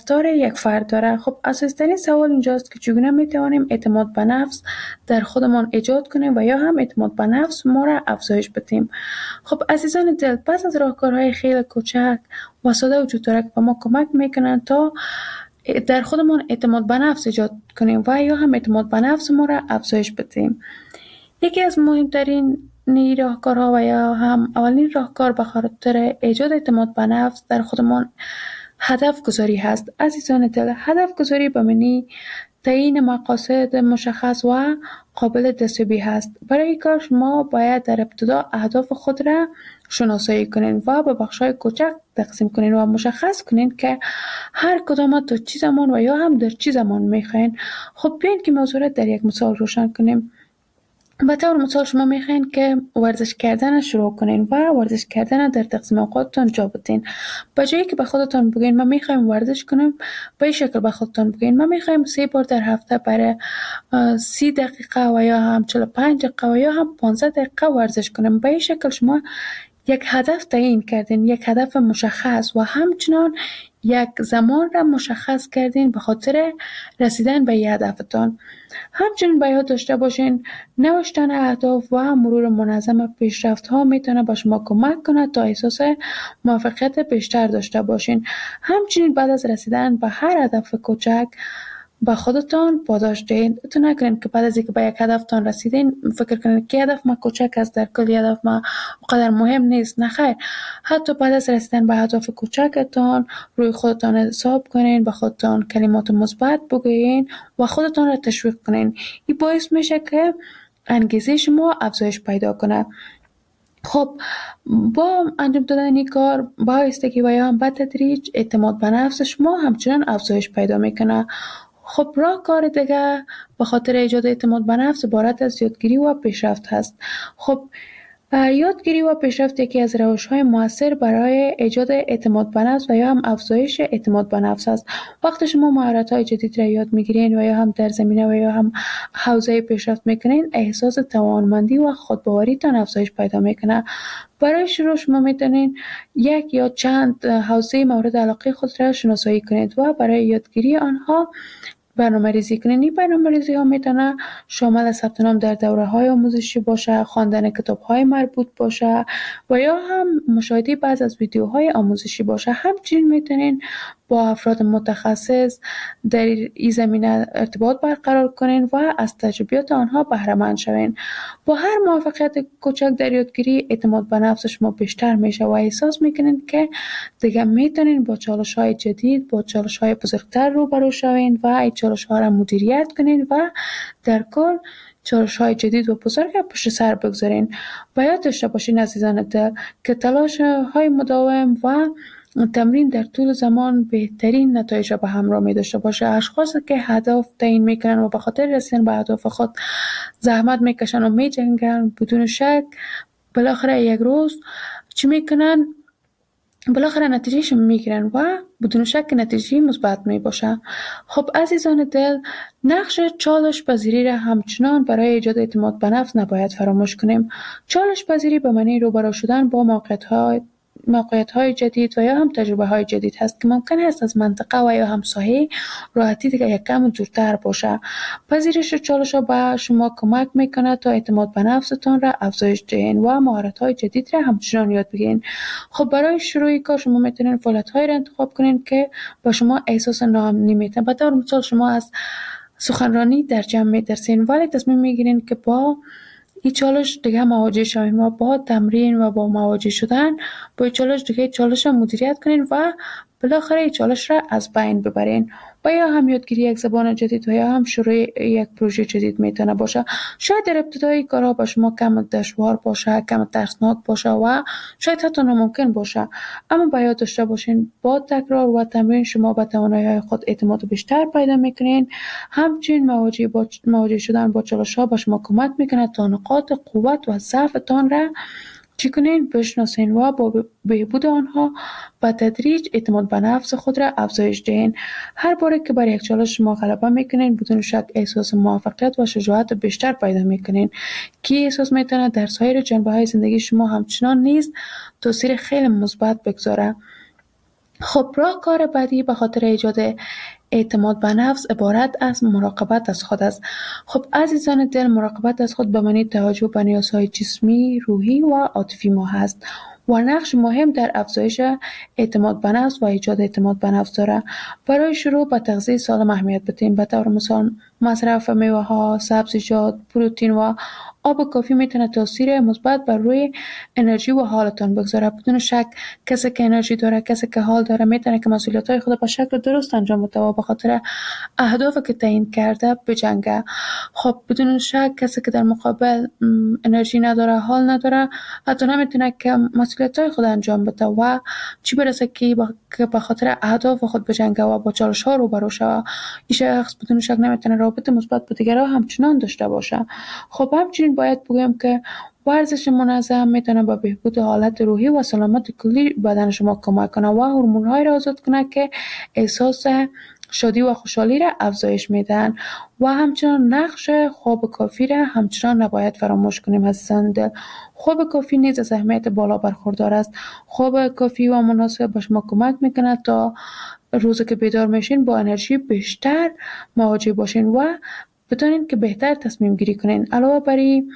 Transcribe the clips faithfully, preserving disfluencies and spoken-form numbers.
رفتار یک فرد داره. خب اساسی‌ترین سوال اینجاست که چگونه میتوانیم اعتماد به نفس در خودمان ایجاد کنیم و یا هم اعتماد به نفس ما را افزایش بدیم. خب عزیزان دل، پس از راهکارهای خیلی کوچک و ساده وجود داره که به ما کمک میکنن تا در خودمان اعتماد به نفس ایجاد کنیم و یا هم اعتماد به نفس ما را افزایش بدیم. یکی از مهمترین راهکارها و یا هم اولین راهکار به خاطر ایجاد اعتماد به نفس در خودمان هدف گذاری هست. عزیزان دل، هدف گذاری به معنی تعیین مقاصد مشخص و قابل دستیابی هست. برای این کار شما باید در ابتدا اهداف خود را شناسایی کنین و به بخش‌های کوچک تقسیم کنین و مشخص کنین که هر کدام تا چه زمان و یا هم در چه زمان میخواین. خب بیاین که موضوع را در یک مثال روشن کنیم. به طور مثال شما میخواین که ورزش کردن شروع کنین و ورزش کردن در تقسیم اوقاتتان جا بدین. به جایی که به خودتان بگین من میخوایم ورزش کنم، به این شکل به خودتان بگین من میخوایم سه بار در هفته برای سی دقیقه و یا هم چهل و پنج دقیقه و یا هم پانزده دقیقه ورزش کنم. به این شکل شما یک هدف تعیین کردین، یک هدف مشخص و همچنان یک زمان را مشخص کردین به خاطر رسیدن به این هدفتان. همچنین باید داشته باشین نوشتن اهداف و مرور منظم پیشرفت ها میتونه به شما کمک کنه تا احساس موفقیت بیشتر داشته باشین. همچنین بعد از رسیدن به هر هدف کوچک با خودتان پاداش دهید. تو نکنین که بعد از اینکه به یک هدفتان رسیدین فکر کنین که هدف ما کوچک است، در کل هدف ما اونقدر مهم نیست. نه خیر، حتی بعد از رسیدن به هدف کوچکتان روی خودتان حساب کنین، به خودتان کلمات مثبت بگویین و خودتان را تشویق کنین. این باعث میشه که انگیزه شما افزایش پیدا کنه. خب با انجام دادن این کار با استگی و یا هم به تدریج اعتماد به نفس شما همچنان افزایش پیدا میکنه. خب راهکار دیگه به خاطر ایجاد اعتماد به نفس عبارت از یادگیری و پیشرفت هست. خب یادگیری و پیشرفت یکی از روش‌های مؤثر برای ایجاد اعتماد به نفس و یا هم افزایش اعتماد به نفس است. وقتی شما مهارت‌های جدید را یاد می‌گیرین و یا هم در زمینه و یا هم حوزه پیشرفت می‌کنین، احساس توانمندی و خودباوریتان افزایش پیدا می‌کنه. برای شروع شما می‌تونین یک یا چند حوزه مورد علاقه خود را شناسایی کنید و برای یادگیری آنها برنامه ریزی کنین. این برنامه ریزی ها میتونه شامل ثبت نام در دوره های آموزشی باشه، خواندن کتاب های مربوط باشه و یا هم مشاهده بعض از ویدیوهای آموزشی باشه. همچنین میتونین با افراد متخصص در این زمینه ارتباط برقرار کنین و از تجربیات آنها بهره مند شوین. با هر موفقیت کوچک در یادگیری اعتماد به نفس شما بیشتر میشه و احساس میکنین که دیگه میتونین با چالش های جدید، با چالش های بزرگتر روبرو شوین و این چالش ها را مدیریت کنین و در کل چالش های جدید و بزرگ پشت سر بگذارین. باید داشته باشین عزیزان دل که تلاش های مداوم و تمرین در طول زمان بهترین نتایج را به همراه می داشته باشه. اشخاصی که هدف تعیین میکنن و به خاطر رسیدن به اهداف خود زحمت میکشن و میجنگن، بدون شک بالاخره یک روز چی میکنن؟ بالاخره نتیجهش میگیرن و بدون شک نتیجه مثبت می باشه. خب عزیزان دل، نقش چالش پذیری را همچنان برای ایجاد اعتماد به نفس نباید فراموش کنیم. چالش پذیری به معنی روبرو شدن با موقعیت‌های موقعیت‌های جدید و یا هم تجربه‌های جدید هست که ممکن است از منطقه و یا هم ساحه راحتی دیگه یک کم دورتر باشه. پذیرش چالش‌ها به شما کمک میکنه تا اعتماد به نفستان را افزایش دهین و مهارت‌های جدید را همچنان یاد بگیرین. خب برای شروع کار شما میتونین فعالیت‌هایی را انتخاب کنین که با شما احساس ناامنی میتن. به طور مثال شما از سخنرانی در جمع میترسین ولی تصمیم میگیرین که با این چالش دیگه مواجه شوین و با تمرین و با مواجه شدن با این چالش دیگه چالش را مدیریت کنین و بالاخره این چالش را از بین ببرین. و یا هم یادگیری یک زبان جدید و یا هم شروع یک پروژه جدید میتونه باشه. شاید در ابتدای کارها با شما کم دشوار باشه، کم ترسناک باشه و شاید حتی ناممکن باشه، اما باید داشته باشین با تکرار و تمرین شما به توانایی‌های خود اعتماد بیشتر پیدا میکنین. همچنین مواجه با مواجه شدن با چالش‌ها به شما کمک میکنه تا نقاط قوت و ضعفتان را چی کنین؟ بشناسین و با بهبود آنها با تدریج اعتماد به نفس خود را افزایش دهین. هر باره که بر یک چالش شما غلبه میکنین بدون شک احساس موفقیت و شجاعت بیشتر پیدا میکنین که احساس میتونه در سایر جنبه‌های زندگی شما همچنان نیز تاثیر خیلی مثبت بگذاره. خب راهکار بعدی به خاطر ایجاد اعتماد به نفس عبارت از مراقبت از خود است. خب عزیزان دل، مراقبت از خود به معنی توجه به نیازهای جسمی، روحی و عاطفی ما هست و نقش مهم در افزایش اعتماد به نفس و ایجاد اعتماد به نفس داره. برای شروع به تغذیه سالم اهمیت بدیم. به طور مثال مصرف میوه ها، سبزیجات، پروتئین و آب کافی میتونه تاثیر مثبت بر روی انرژی و حالتان بگذاره. بدون شک کسی که انرژی داره، کسی که حال داره، میتونه که مسئولیت‌های خود به شکل درست انجام بده و به خاطر اهدافی که تعیین کرده بجنگه. خب بدون شک کسی که در مقابل انرژی نداره، حال نداره، حتی نمیتونه که مسئولیت‌های خود انجام بده و چی برسه که به خاطر اهداف خود بجنگه و با چالش‌ها روبرو شود. این شخص بدون شک نمیتونه رابطه مثبت با دیگران همچنان داشته باشه. خب همچنین باید بگویم که ورزش منظم میتونه به بهبود حالت روحی و سلامت کلی بدن شما کمک کنه و هورمون‌های را آزاد کنه که احساس شادی و خوشحالی را افزایش میدن و همچنان نقش خواب کافی را همچنان نباید فراموش کنیم عزیزان دل. خواب کافی نیز از اهمیت بالا برخوردار است. خواب کافی و مناسب به شما کمک میکنه تا روزی که بیدار میشین با انرژی بیشتر مواجه باشین و بتونین که بهتر تصمیم گیری کنین. علاوه بر این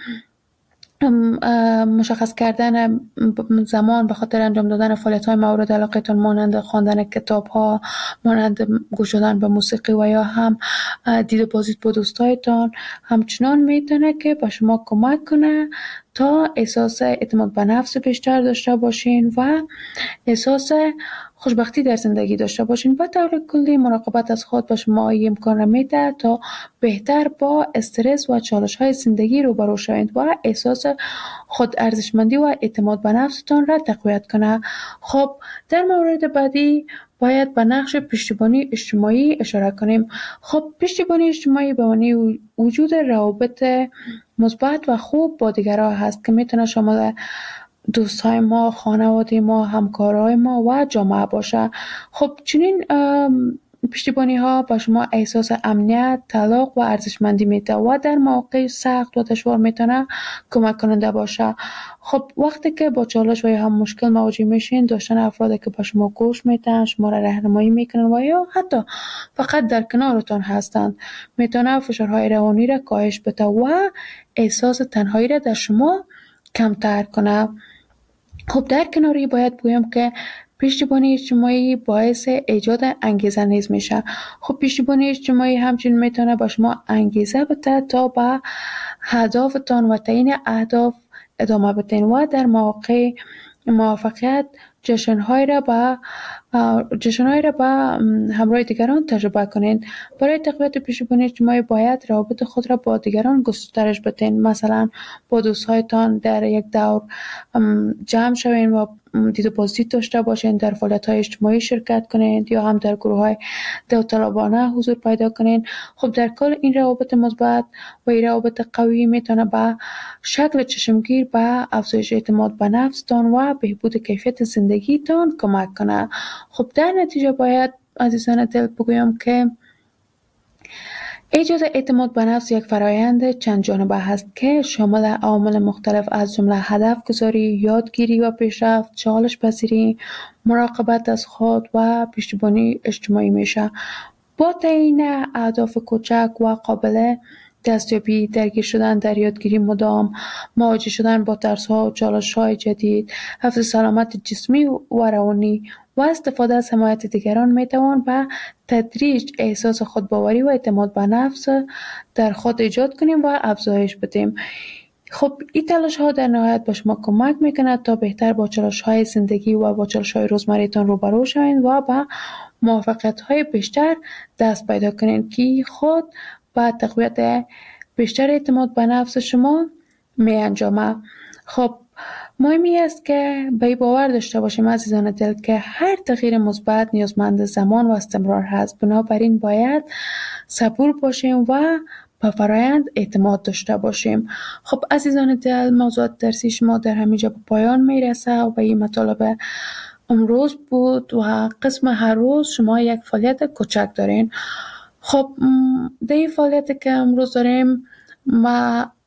مشخص کردن زمان به خاطر انجام دادن فعالیت‌های مورد علاقتان مانند خواندن کتاب‌ها، مانند گوش دادن به موسیقی و یا هم دید بازدید با دوستایتان همچنان میتونه که به شما کمک کنه تا احساس اعتماد به نفس بیشتر داشته باشین و احساس خوشبختی در زندگی داشته باشین. به طور کلی مراقبت از خود به شما امکان میده تا بهتر با استرس و چالش‌های زندگی روبرو شوید و احساس خود ارزشمندی و اعتماد به نفستان را تقویت کنه. خب در مورد بعدی باید به نقش پشتیبانی اجتماعی اشاره کنیم. خب پشتیبانی اجتماعی به معنی وجود روابط مثبت و خوب با دیگران هست که میتونه شامل دوستای ما، خانواده ما، همکارای ما و جامعه باشه. خب چنین پشتیبانی ها با شما احساس امنیت، طلاق و ارزشمندی میده و در مواقع سخت و دشوار میتونه کمک کننده باشه. خب وقتی که با چالش و یا هم مشکل مواجه میشین، داشتن افرادی که با شما گوش میدن، شما را راهنمایی میکنن و یا حتی فقط در کنارتان هستند میتونه فشارهای روانی را کاهش بده و احساس تنهایی را در شما کمتر کنه. خب در کناری باید بگویم که پشتیبانی اجتماعی باعث ایجاد انگیزه نیز میشه. خب پشتیبانی اجتماعی همچنین میتونه با شما انگیزه بده تا به هدفتان و تعیین اهداف ادامه بدین و در مواقع موفقیت جشن‌های را با جشن‌های را با همراه دیگران تجربه کنید. برای تقویت پشتیبانی اجتماعی باید روابط خود را با دیگران گسترش بدین. مثلا با دوستهایتان در یک دور جمع شوین و دید بازدید داشته باشین، در فعالیت‌های اجتماعی شرکت کنید یا هم در گروه‌های داوطلبانه حضور پیدا کنید. خب در کل این روابط مثبت و این روابط قوی میتونه به شکل چشمگیر به افزایش اعتماد به نفستان و بهبود کیفیت زندگیتان کمک کنه. خب در نتیجه باید عزیزان دل بگویم که ایجاد اعتماد به نفس یک فرایند چند جانبه هست که شامل عوامل مختلف از جمله هدف گذاری، یادگیری و پیشرفت، چالش پذیری، مراقبت از خود و پشتیبانی اجتماعی میشه. با تعیین اهداف کوچک و قابل دستیابی، درگیر شدن در یادگیری مدام، مواجه شدن با ترس‌ها و چالش‌های جدید، حفظ سلامت جسمی و روانی و استفاده از حمایت دیگران میتوان به تدریج احساس خودباوری و اعتماد به نفس در خود ایجاد کنیم و افزایش بدیم. خب این تلاش ها در نهایت به شما کمک میکنه تا بهتر با چالش های زندگی و با چالش های روزمریتان روبرو شوین و با موفقیت های بیشتر دست پیدا کنین که خود با تقویت بیشتر اعتماد به نفس شما می انجامه. خب مهمی است که به باور داشته باشیم عزیزان دل که هر تغییر مثبت نیازمند زمان و استمرار هست. بنابراین باید صبور باشیم و به فرایند اعتماد داشته باشیم. خب عزیزان دل، موضوعات درسی شما در همینجا به پایان میرسه و این مطالب امروز بود و قسم هر روز شما یک فعالیت کوچک دارین. خب در این فعالیتی که امروز داریم و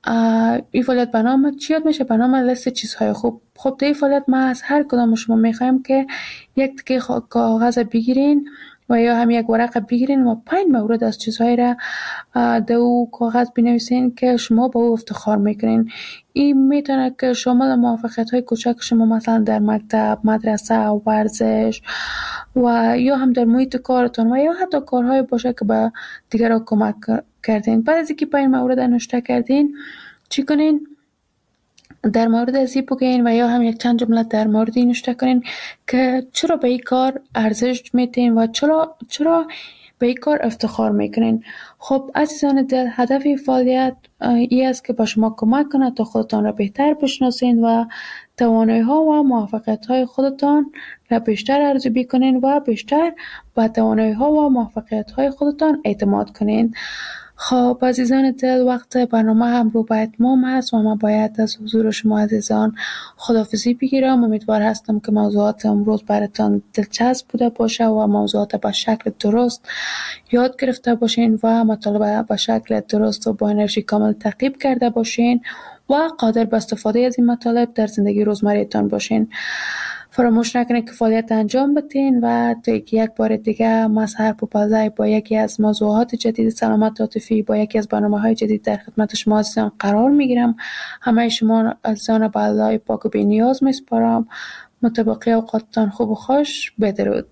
این فعالیت به نام چی یاد میشه؟ به نام لیست چیزهای خوب. خب در این فعالیت ما از هر کدام شما میخوایم که یک تکه خا- کاغذ بگیرین و یا هم یک ورقه بگیرین و پنج مورد از چیزهای را در او کاغذ بنویسین که شما با او افتخار میکنین. این میتونه که شامل موفقیت های کوچک شما مثلا در مکتب، مدرسه، ورزش و یا هم در محیط کارتون و یا حتی کارهای باشه که به دیگران کمک کردین. بعد از اینکه پنج مورد نوشته کردین چی کنین؟ در مورد از این بگین و یا هم یک چند جمله در مورد این نوشته کنین که چرا به این کار ارزش میتین و چرا چرا به این کار افتخار میکنین. خب عزیزان دل، هدف این فعالیت ای است که با شما کمک کنه تا خودتان را بهتر بشناسین و توانایی ها و موفقیت های خودتان را بیشتر ارزیابی کنین و بیشتر با توانایی ها و موفقیت های خودتان اعتماد کنین. خب عزیزان دل، وقت برنامه هم رو به اتمام هست و من باید از حضور شما عزیزان خداحافظی بگیرم. امیدوار هستم که موضوعات امروز براتان دلچسب بوده باشه و موضوعات به شکل درست یاد گرفته باشین و مطالب به شکل درست و با انرژی کامل تعقیب کرده باشین و قادر به استفاده از این مطالب در زندگی روزمره‌تان باشین. فراموش نکنید که فعالیت انجام بدین و تا یک بار دیگه ما سحر پوپلزی با یکی از موضوعات جدید سلامت عاطفی با یکی از برنامه‌های جدید در خدمت شما عزیزان قرار میگیرم. همه شما عزیزان به الله پاک و بی نیاز میسپارم. متبقی اوقاتتان خوب و خوش. بدرود.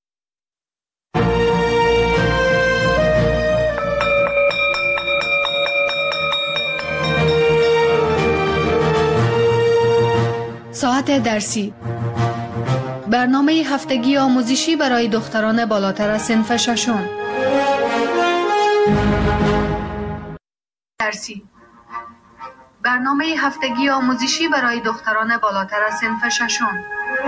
ساعت درسی، برنامه هفتگی آموزشی برای دختران بالاتر از صنف ششم. درسی، برنامه هفتگی آموزشی برای دختران بالاتر از صنف ششم.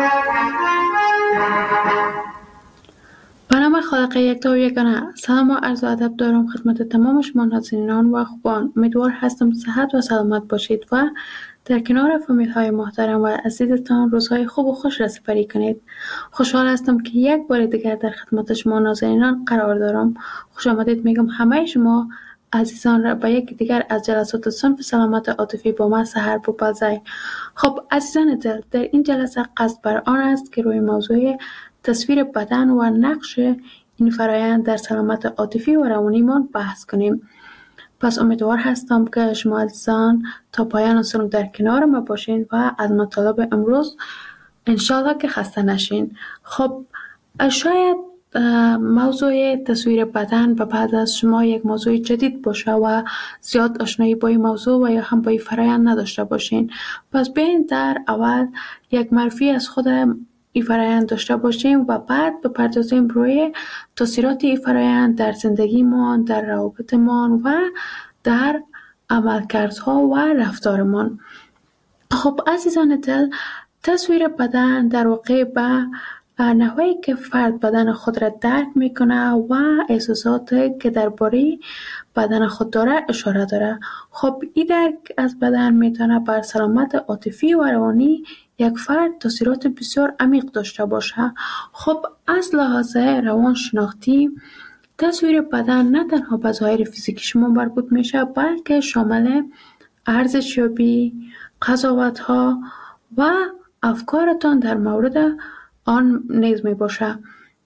به نام خالق یکتا و یگانه، سلام و عرض و ادب دارم خدمت تمام شما نازنینان و خوبان. امیدوار هستم صحت و سلامت باشید و در کنار فامیل های محترم و عزیزتان روزهای خوب و خوش را سپری کنید. خوشحال هستم که یک بار دیگر در خدمت شما نازنینان قرار دارم. خوش آمدید میگم همه شما عزیزان را به یک دیگر از جلسات صنف سلامت عاطفی با من سحر پوپلزی. خب عزیزان دل، در این جلسه قصد بر آن است که روی موضوع تصویر بدن و نقش این فرایند در سلامت عاطفی و روانیمان بحث کنیم. پس امیدوار هستم که شما عزیزان تا پایان سنو در کنار ما باشین و از مطالب امروز انشالله که خسته نشین. خب شاید موضوع تصویر بدن و بعد از شما یک موضوع جدید باشه و زیاد آشنایی با این موضوع و یا هم با این فرایند نداشته باشین. پس بیاین در اول یک معرفی از خود این فرایند داشته باشیم و بعد بپردازیم روی تاثیرات این فرایند در زندگیمان، در روابطمان و در عملکردها و رفتارمان. خب عزیزان دل، تصویر بدن در واقع به نحوی که فرد بدن خود را درک میکنه و احساساتی که درباره بدن خود داره اشاره داره. خب این درک از بدن میتونه بر سلامت عاطفی و روانی یک فرد تاثیرات بسیار عمیق داشته باشه. خب از لحاظ روانشناختی تصویر بدن نه تنها به ظاهر فیزیکی شما مربوط میشه بلکه شامل ارزشیابی، قضاوت‌ها و افکارتان در مورد آن نیز می باشه.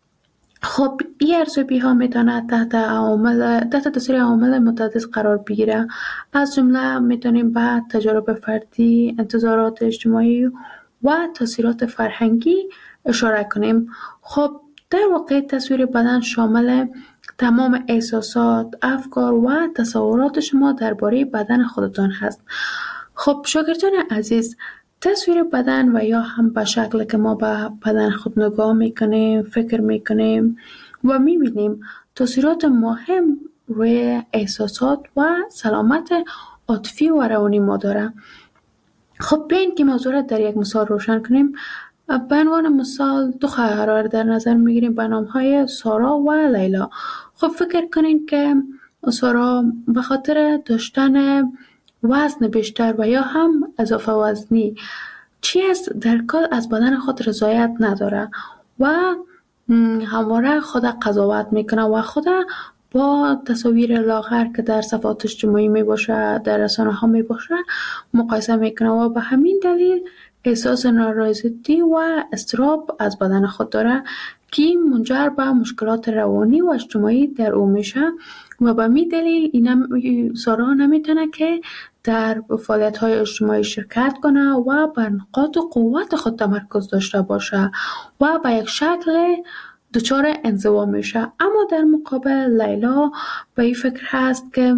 خب این ارزیابی ها میتونه تحت عوامل تحت تاثیر عوامل متعدد قرار بگیره. از جمله میتونیم به تجارب فردی، انتظارات اجتماعی و تاثیرات فرهنگی اشاره کنیم. خب در واقع تصویر بدن شامل تمام احساسات، افکار و تصورات شما درباره بدن خودتان هست. خب شاگردان عزیز، تصویر بدن و یا هم به شکل که ما به بدن خود نگاه میکنیم، فکر میکنیم و میبینیم تاثیرات مهم روی احساسات و سلامت عاطفی و روانی ما داره. خب بیاین که موضوع را در یک مثال روشن کنیم. به عنوان مثال دو خواهر را در نظر میگیریم به نام های سارا و لیلا. خب فکر کنین که سارا به خاطر داشتن وزن بیشتر و یا هم اضافه وزنی چیز در کل از بدن خود رضایت نداره و همواره خود قضاوت میکنه و خود با تصاویر لاغر که در صفحات اجتماعی می باشه، در رسانه ها می باشه مقایسه میکنه و به همین دلیل احساس نارضایتی و اضطراب از بدن خود داره که منجر به مشکلات روانی و اجتماعی در او میشه و به می دلیل این سارا نمیتونه که در فعالیت های اجتماعی شرکت کنه و بر نقاط قوت خود تمرکز داشته باشه و به یک شکل دچار انزوا میشه. اما در مقابل لیلا به این فکر هست که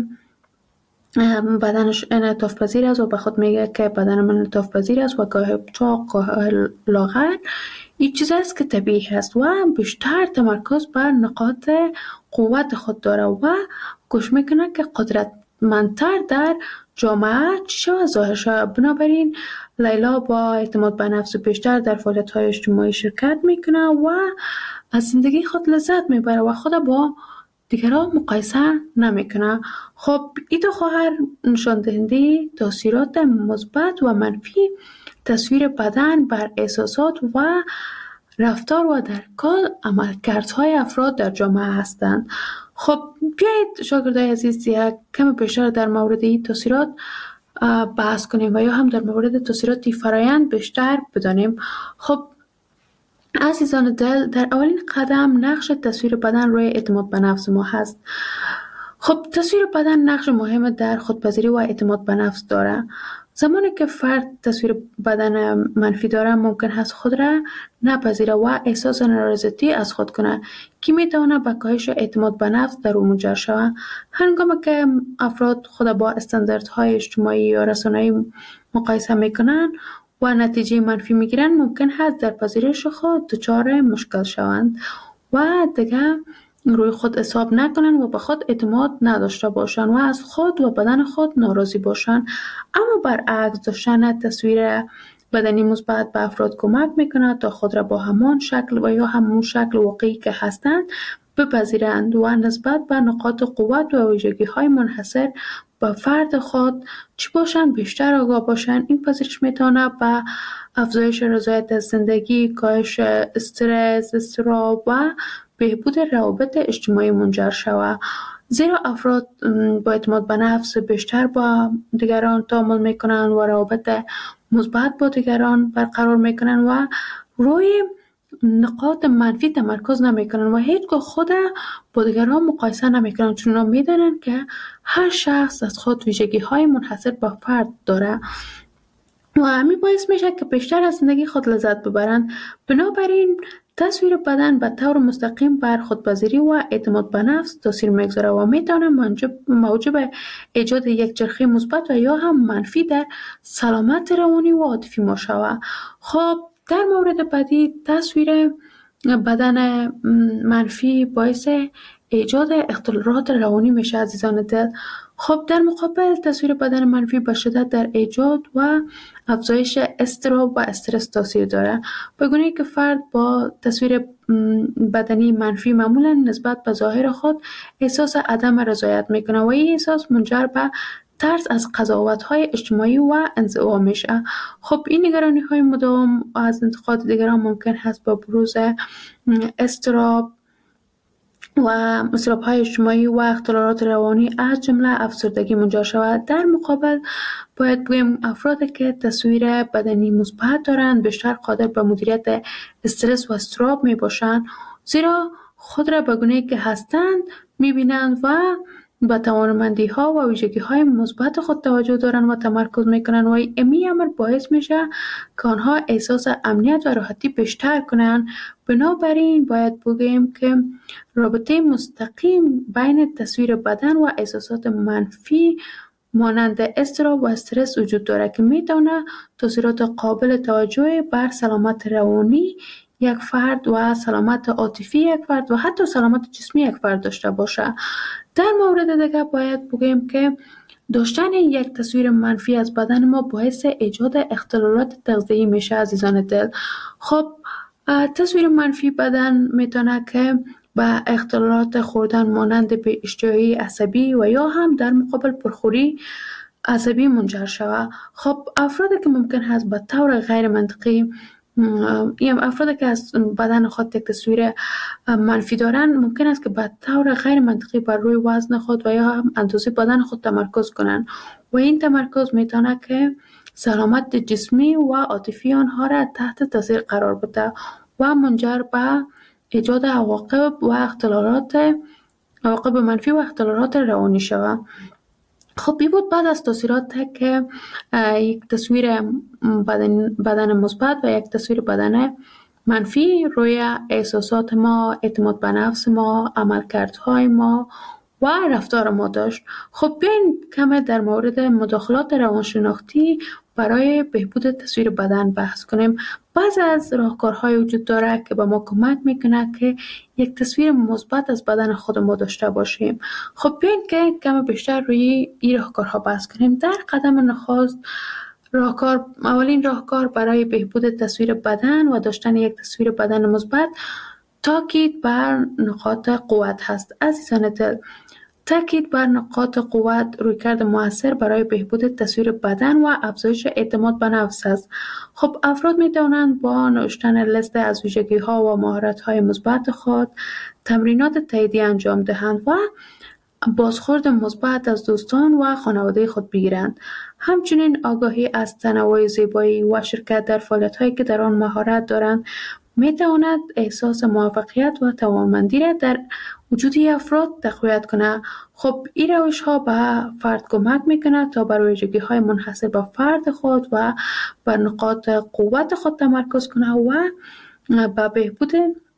بدنش انعطاف پذیر است و به خود میگه که بدن من انعطاف پذیر است و گاه چاق گاه لاغر این چیز است که طبیعی است و بیشتر تمرکز بر نقاط قوت خود داره و گوش میکنه که قدرتمندتر در جامعه چی و ظاهر شود. بنابراین لیلا با اعتماد به نفس بیشتر در فعالیت‌های اجتماعی شرکت میکنه و از زندگی خود لذت میبره و خود با دیگران مقایسه نمیکنه. خب این دو خواهر نشان دهنده تاثیرات مثبت و منفی تصویر بدن بر احساسات و رفتار و در کل عملکردهای افراد در جامعه هستند. خب بیایید شاگردای عزیز یک کم بیشتر در مورد این تاثیرات بحث کنیم و یا هم در مورد تاثیرات فرایند بیشتر بدانیم. خب عزیزان دل، در اولین قدم نقش تصویر بدن روی اعتماد به نفس ما هست. خب تصویر بدن نقش مهم در خودپذیری و اعتماد به نفس داره. زمانی که فرد تصویر بدن منفی داره ممکن هست خود را نپذیره و احساس نارضایتی از خود کنه که میتونه به کاهش اعتماد به نفس در او منجر شود. هنگامی که افراد خود با استانداردهای اجتماعی یا رسانه‌ای مقایسه میکنن و نتیجه منفی میگیرن ممکن هست در پذیرش خود دچار مشکل شوند و دیگه روی خود حساب نکنن و به خود اعتماد نداشته باشن و از خود و بدن خود ناراضی باشن. اما برعکس داشتن تصویر بدنی مثبت به افراد کمک میکنه تا خود را با همان شکل و یا همون شکل واقعی که هستند بپذیرند و نسبت به نقاط قوت و ویژگی های منحصر به فرد خود چی باشن بیشتر آگاه باشن. این پذیرش میتونه به افزایش رضایت از زندگی، کاهش استرس، اضطراب و بهبود روابط اجتماعی منجر شود، زیرا افراد با اعتماد به نفس بیشتر با دیگران تعامل میکنن و روابط مثبت با دیگران برقرار میکنن و روی نقاط منفی تمرکز نمیکنن و هیچگاه خود با دیگران مقایسه نمیکنن، چون میدونن که هر شخص از خود ویژگی های منحصر به فرد داره و همین باعث میشه که بیشتر از زندگی خود لذت ببرن. بنابراین تصویر بدن به طور مستقیم بر خودپذیری و اعتماد به نفس تاثیر میگذاره و میتونه موجب ایجاد یک چرخه مثبت و یا هم منفی در سلامت روانی و عاطفی ما شود. خب در مورد بعدی تصویر بدن منفی باعث ایجاد اختلالات روانی میشه عزیزان دل. خب در مقابل تصویر بدن منفی به شدت در ایجاد و افزایش اضطراب و استرس تاثیر داره، به گونه‌ای که فرد با تصویر بدنی منفی معمولا نسبت به ظاهر خود احساس عدم رضایت میکنه و این احساس منجر به ترس از قضاوت‌های اجتماعی و انزوا میشه. خب این نگرانی‌های مداوم از انتقاد دیگران ممکن هست با بروز اضطراب و اضطراب‌های اجتماعی و اختلالات روانی از جمله افسردگی منجر شود. در مقابل باید بگیم افرادی که تصویر بدنی مثبت دارند بیشتر قادر به مدیریت استرس و اضطراب می باشند، زیرا خود را به گونه‌ای که هستند می‌بینند و به توانمندی‌ها و ویژگی‌های مثبت خود توجه دارند و تمرکز می‌کنند و این امر باعث میشه که آنها احساس امنیت و راحتی بیشتر کنند. بنابراین باید بگیم که رابطه مستقیم بین تصویر بدن و احساسات منفی مانند اضطراب و استرس وجود دارد که میتونه تاثیرات قابل توجهی بر سلامت روانی یک فرد و سلامت عاطفی یک فرد و حتی سلامت جسمی یک فرد داشته باشه. در مورد دیگه باید بگیم که داشتن یک تصویر منفی از بدن ما باعث ایجاد اختلالات تغذیه‌ای میشه عزیزان دل. خب تصویر منفی بدن میتونه که به اختلالات خوردن مانند به اشتهایی عصبی و یا هم در مقابل پرخوری عصبی منجر شود. خب افرادی که ممکن هست به طور غیر منطقی این افرادی که از بدن خود یک تصویر منفی دارن ممکن است که به طور غیر منطقی بر روی وزن خود و یا هم اندازه بدن خود تمرکز کنند و این تمرکز میتونه که سلامت جسمی و عاطفی آنها را تحت تاثیر قرار بده و منجر به ایجاد عواقب و اختلالات عواقب منفی و اختلالات روانی شود. خب این بود بعد از تاثیرات که یک تصویر بدن, بدن مثبت و یک تصویر بدن منفی روی احساسات ما، اعتماد به نفس ما، عملکردهای ما و رفتار ما داشت. خب بیاین کمی در مورد مداخلات روانشناختی برای بهبود تصویر بدن بحث کنیم. بعضی از راهکارهای وجود داره که به ما کمک میکنه که یک تصویر مثبت از بدن خود ما داشته باشیم. خب بیاین که کمی بیشتر روی این راهکارها بحث کنیم. در قدم نخست راهکار اولین راهکار برای بهبود تصویر بدن و داشتن یک تصویر بدن مثبت تاکید بر نقاط قوت هست. عزیزان دل، تاکید بر نقاط قوت رویکرد مؤثر برای بهبود تصویر بدن و افزایش اعتماد به نفس است. خب افراد می توانند با نوشتن لیست از ویژگی ها و مهارت های مثبت خود تمرینات تاییدی انجام دهند و بازخورد مثبت از دوستان و خانواده خود بگیرند. همچنین آگاهی از تنوع زیبایی و شرکت در فعالیت هایی که در آن مهارت دارند می تواند احساس موفقیت و توانمندی را در وجود افراد تقویت کنه. خب این روش ها به فرد کمک میکنه تا بر ویژگی های منحصر به فرد خود و بر نقاط قوت خود تمرکز کنه و به بهبود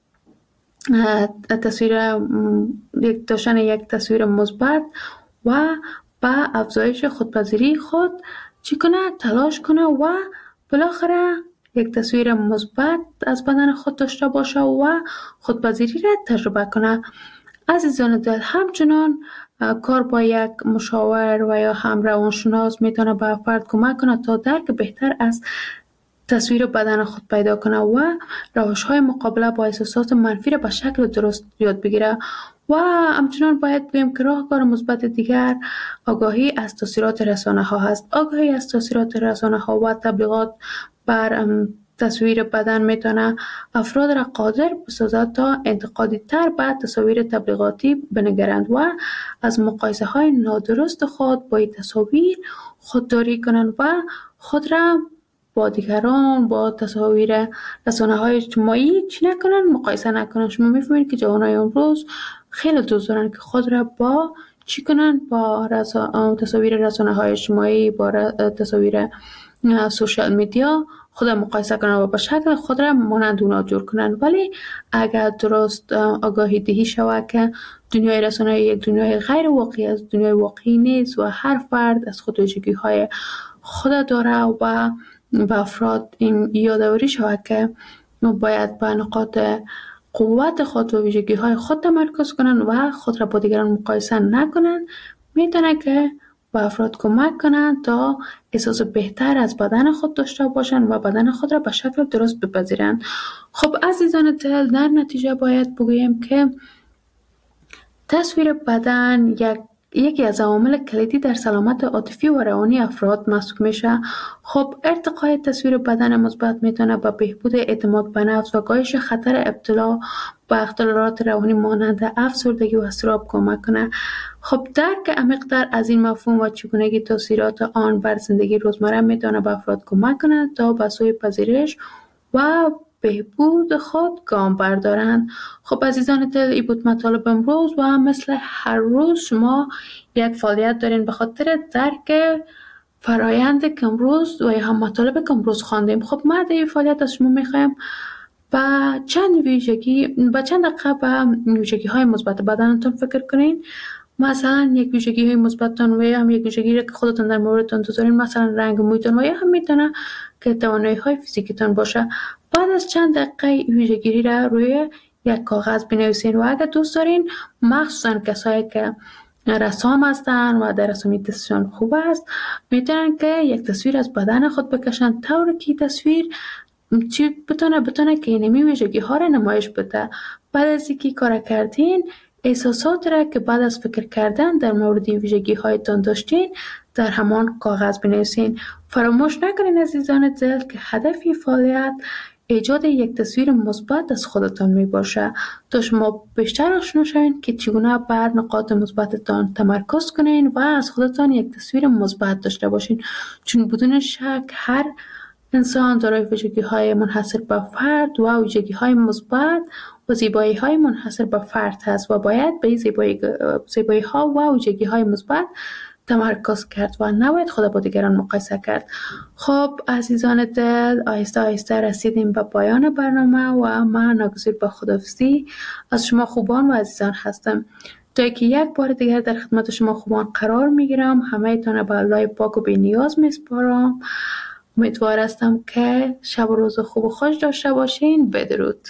تصویر یک داشتن یک تصویر مثبت و به افزایش خودپذیری خود چی کنه تلاش کنه و بالاخره یک تصویر مثبت از بدن خود داشته باشه و خودپذیری را تجربه کنه. عزیزان دل، همچنان کار با یک مشاور و یا هم روانشناس میتونه به فرد کمک کنه تا درک بهتر از تصویر بدن خود پیدا کنه و روش‌های مقابله با احساسات منفی را به شکل درست یاد بگیره. و همچنان باید بگیم که راهکار مثبت دیگر آگاهی از تاثیرات رسانه ها هست. آگاهی از تاثیرات رسانه ها و تبلیغات بر تصویر بدن میتونه افراد را قادر بسازد تا انتقادی تر به تصاویر تبلیغاتی بنگرند و از مقایسه های نادرست خود با این تصاویر خودداری کنند و خود را با دیگران با تصاویر رسانه های اجتماعی چی نکنن، مقایسه نکنن. شما میفهمید که جوانای امروز خیلی دوست دارن که خود را با چی کنن، با رسا... تصاویر رسانه های اجتماعی، با ر... تصاویر سوشال میدیا خود را مقایسه کنن و به شکل خود را مانند اونا جور کنن. ولی اگر درست آگاهی دهی شود که دنیای رسانه یک دنیای غیر واقعی است، دنیای واقعی نیست و هر فرد از خود ویژگی های خود داره و به افراد این یادآوری شود که باید به نقاط قوت خود و ویژگی های خود تمرکز کنن و خود را با دیگران مقایسه نکنن، میتونه که به افراد کمک کنن تا احساس بهتر از بدن خود داشته باشن و بدن خود را به شکل درست بپذیرن. خب عزیزان دل، در نتیجه باید بگویم که تصویر بدن یک یکی از عوامل کلیدی در سلامت عاطفی و روانی افراد محسوب میشه. خب ارتقای تصویر بدن مثبت میتونه به بهبود اعتماد به نفس و کاهش خطر ابتلا به اختلالات روانی مانند افسردگی و اضطراب کمک کنه. خب درک عمیق‌تر از این مفهوم و چگونگی تاثیرات آن بر زندگی روزمره میتونه به افراد کمک کنه تا به سوی پذیرش و بهبود خود گام بردارند. خب عزیزان دل، این بود مطالب امروز و مثل هر روز شما یک فعالیت دارین به خاطر درک فرایند که امروز و یا هم مطالب که امروز خواندیم. خب ما در این فعالیت از شما میخوایم با چند ویژگی با چند دقیقه به ویژگی های مثبت بدنتون فکر کنین. مثلا یک ویژگی های مثبتتون و یا هم یک ویژگی که خودتون در موردتون دوست دارین، مثلا رنگ مویتون و یا هم میتونه که توانایی های فیزیکیتون باشه. بعد از چند دقیقه ویژگی را روی یک کاغذ بنویسین و اگر دوست دارین، مخصوصا کسایی که رسام هستن و در رسامی دستشان خوب است، میتونن که یک تصویر از بدن خود بکشن طوری که تصویر چی بتونه بتونه که اینمی ویژگی ها را نمایش بده. بعد از اینکه کار کردین، احساسات را که بعد از فکر کردن در مورد ویژگی هایتان داشتین در همان کاغذ بنویسین. فراموش نکنین عزیزان دل که هدف فعالیت ایجاد یک تصویر مثبت از خودتان می باشه تا شما بیشتر آشنا شوین که چگونه بر نقاط مثبتتان تمرکز کنین و از خودتان یک تصویر مثبت داشته باشین، چون بدون شک هر انسان دارای ویژگی‌های منحصر به فرد و ویژگی‌های مثبت و زیبایی‌های منحصر به فرد هست و باید به زیبایی زیبایی‌ها و ویژگی‌های مثبت تمرکز کرد و نباید خود با دیگران مقایسه کرد. خب عزیزان دل، آهسته آهسته رسیدیم به پایان برنامه و من ناگزیر به خداحافظی از شما خوبان و عزیزان هستم. تا که یک بار دیگر در خدمت شما خوبان قرار میگیرم، همه تان به الله پاک و بی نیاز میسپارم. امیدوار هستم که شب و روز خوب و خوش داشته باشین. بدرود.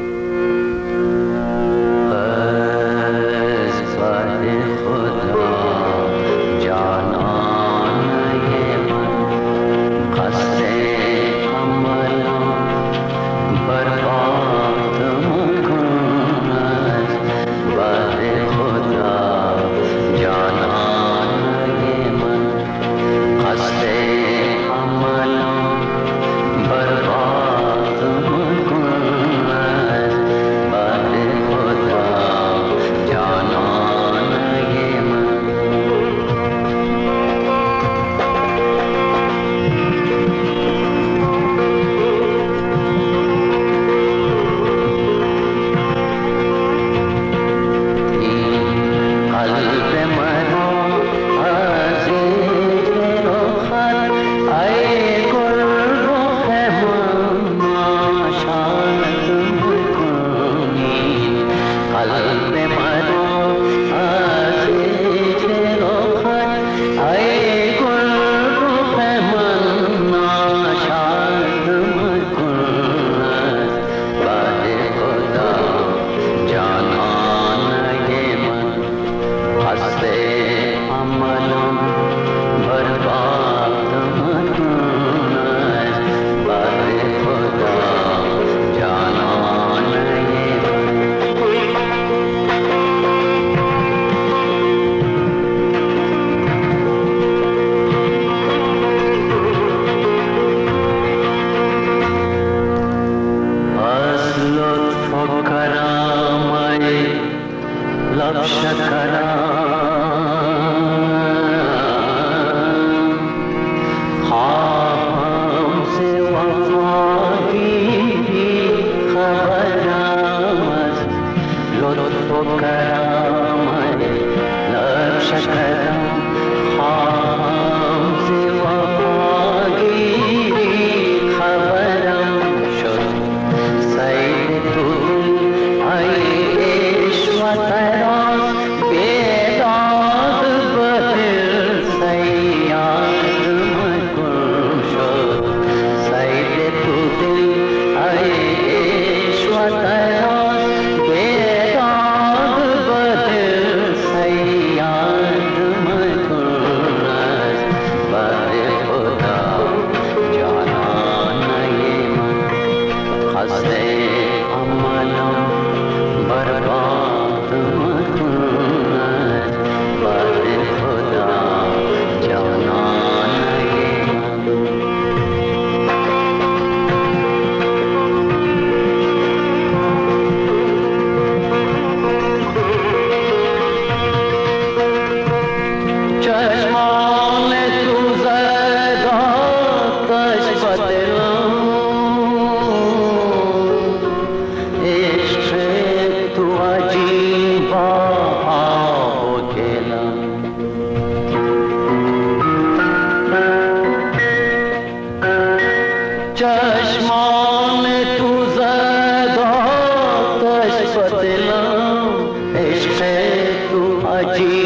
چشمان تو زد آتش به دلم، عشق تو عجیب